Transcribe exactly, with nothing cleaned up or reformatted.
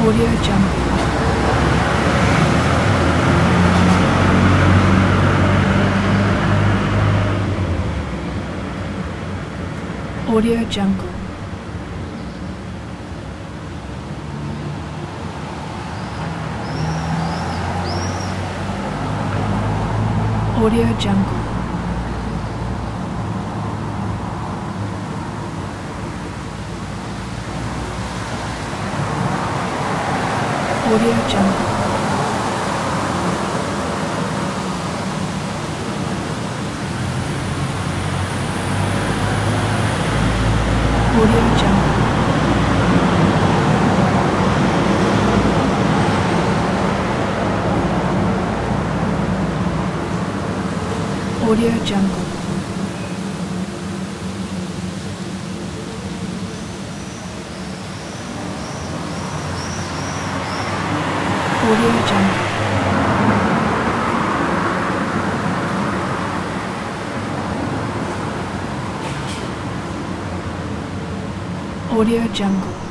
Audio Jungle. Audio Jungle. Audio Jungle. Audio Jungle. Audio Jungle. Audio Jungle. Audio Jungle. Audio Jungle.